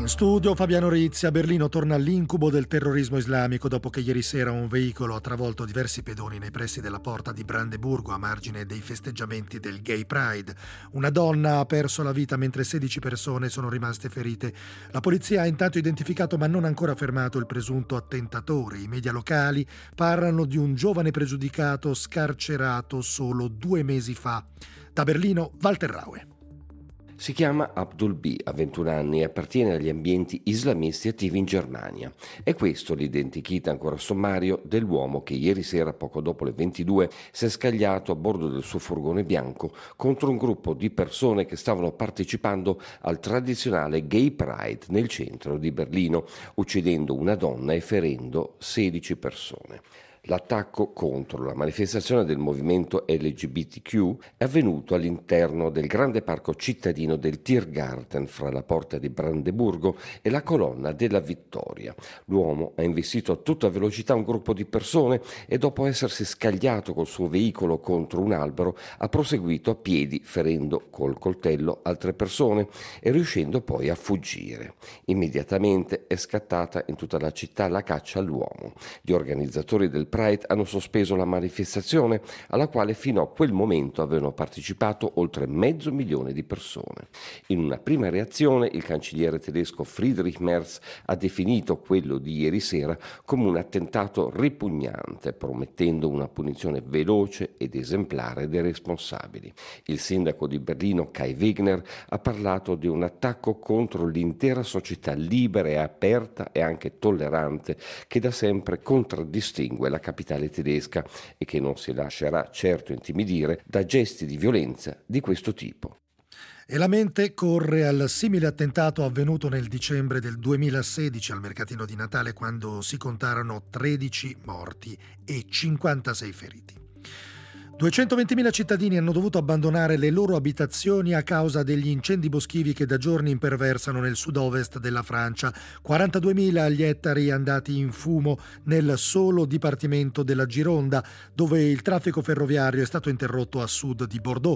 In studio Fabiano Rizzi. A Berlino torna l'incubo del terrorismo islamico dopo che ieri sera un veicolo ha travolto diversi pedoni nei pressi della porta di Brandeburgo a margine dei festeggiamenti del Gay Pride. Una donna ha perso la vita mentre 16 persone sono rimaste ferite. La polizia ha intanto identificato ma non ancora fermato il presunto attentatore. I media locali parlano di un giovane pregiudicato scarcerato solo 2 mesi fa. Da Berlino, Walter Raue. Si chiama Abdul B, ha 21 anni e appartiene agli ambienti islamisti attivi in Germania. È questo l'identikit ancora sommario dell'uomo che ieri sera, poco dopo le 22, si è scagliato a bordo del suo furgone bianco contro un gruppo di persone che stavano partecipando al tradizionale Gay Pride nel centro di Berlino, uccidendo una donna e ferendo 16 persone. L'attacco contro la manifestazione del movimento LGBTQ è avvenuto all'interno del grande parco cittadino del Tiergarten fra la porta di Brandeburgo e la colonna della Vittoria. L'uomo ha investito a tutta velocità un gruppo di persone e dopo essersi scagliato col suo veicolo contro un albero ha proseguito a piedi ferendo col coltello altre persone e riuscendo poi a fuggire. Immediatamente è scattata in tutta la città la caccia all'uomo. Gli organizzatori del Pride hanno sospeso la manifestazione alla quale fino a quel momento avevano partecipato oltre 500.000 di persone. In una prima reazione il cancelliere tedesco Friedrich Merz ha definito quello di ieri sera come un attentato ripugnante, promettendo una punizione veloce ed esemplare dei responsabili. Il sindaco di Berlino Kai Wegner ha parlato di un attacco contro l'intera società libera e aperta e anche tollerante che da sempre contraddistingue la capitale tedesca e che non si lascerà certo intimidire da gesti di violenza di questo tipo. E la mente corre al simile attentato avvenuto nel dicembre del 2016 al mercatino di Natale, quando si contarono 13 morti e 56 feriti. 220.000 cittadini hanno dovuto abbandonare le loro abitazioni a causa degli incendi boschivi che da giorni imperversano nel sud-ovest della Francia. 42.000 gli ettari andati in fumo nel solo dipartimento della Gironda, dove il traffico ferroviario è stato interrotto a sud di Bordeaux.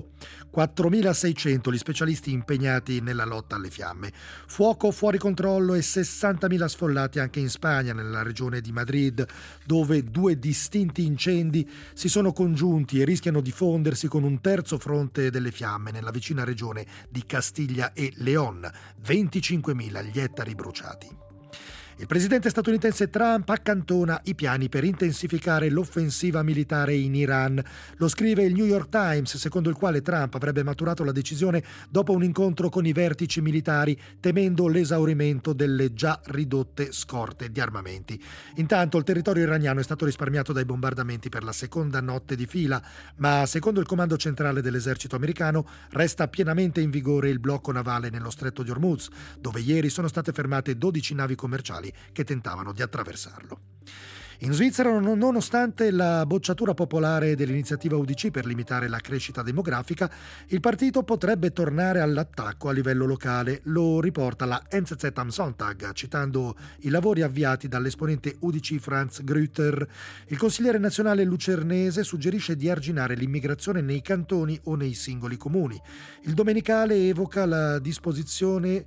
4.600 gli specialisti impegnati nella lotta alle fiamme. Fuoco fuori controllo e 60.000 sfollati anche in Spagna, nella regione di Madrid, dove 2 distinti incendi si sono congiunti e rischiano di fondersi con un terzo fronte delle fiamme nella vicina regione di Castiglia e León. 25.000 gli ettari bruciati. Il presidente statunitense Trump accantona i piani per intensificare l'offensiva militare in Iran. Lo scrive il New York Times, secondo il quale Trump avrebbe maturato la decisione dopo un incontro con i vertici militari, temendo l'esaurimento delle già ridotte scorte di armamenti. Intanto il territorio iraniano è stato risparmiato dai bombardamenti per la seconda notte di fila, ma secondo il comando centrale dell'esercito americano resta pienamente in vigore il blocco navale nello stretto di Hormuz, dove ieri sono state fermate 12 navi commerciali che tentavano di attraversarlo. In Svizzera, nonostante la bocciatura popolare dell'iniziativa UDC per limitare la crescita demografica, il partito potrebbe tornare all'attacco a livello locale. Lo riporta la NZZ am Sonntag, citando i lavori avviati dall'esponente UDC Franz Grüter. Il consigliere nazionale lucernese suggerisce di arginare l'immigrazione nei cantoni o nei singoli comuni. Il domenicale evoca le disposizioni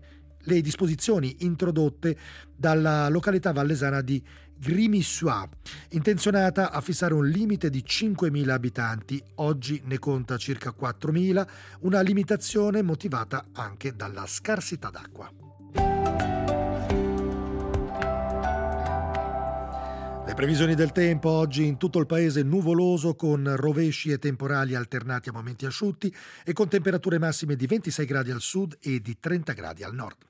introdotte dalla località vallesana di Grimisuà, intenzionata a fissare un limite di 5.000 abitanti. Oggi ne conta circa 4.000, una limitazione motivata anche dalla scarsità d'acqua. Le previsioni del tempo: oggi in tutto il paese nuvoloso con rovesci e temporali alternati a momenti asciutti e con temperature massime di 26 gradi al sud e di 30 gradi al nord.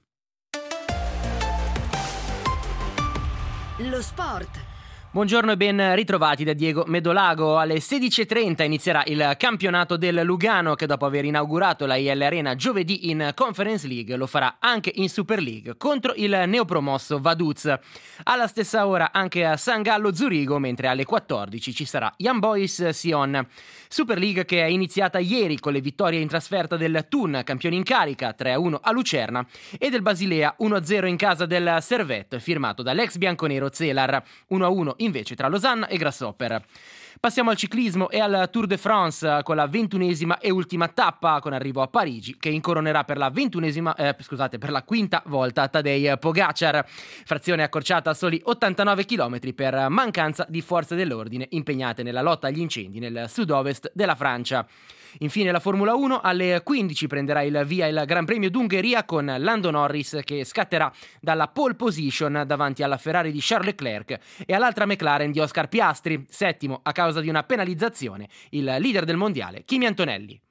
Lo sport. Buongiorno e ben ritrovati da Diego Medolago. Alle 16.30 inizierà il campionato del Lugano, che dopo aver inaugurato la IL Arena giovedì in Conference League lo farà anche in Super League contro il neopromosso Vaduz. Alla stessa ora anche a San Gallo Zurigo, mentre alle 14 ci sarà Young Boys Sion. Super League che è iniziata ieri con le vittorie in trasferta del Thun, campione in carica, 3-1 a Lucerna, e del Basilea 1-0 in casa del Servette, firmato dall'ex bianconero Zelar, 1-1 invece tra Losanna e Grasshopper. Passiamo al ciclismo e al Tour de France con la 21esima e ultima tappa con arrivo a Parigi, che incoronerà per la per la quinta volta Tadej Pogacar. Frazione accorciata a soli 89 km per mancanza di forze dell'ordine impegnate nella lotta agli incendi nel sud-ovest della Francia. Infine la Formula 1, alle 15 prenderà il via il Gran Premio d'Ungheria con Lando Norris che scatterà dalla pole position davanti alla Ferrari di Charles Leclerc e all'altra McLaren di Oscar Piastri, settimo a causa di una penalizzazione, il leader del mondiale Kimi Antonelli.